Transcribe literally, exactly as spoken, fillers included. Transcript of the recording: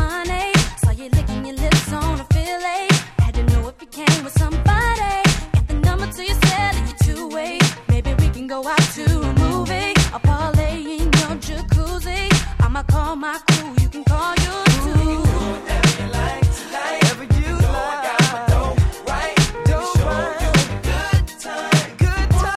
honey. Saw you licking your lips on a fillet. Had to know if you came with some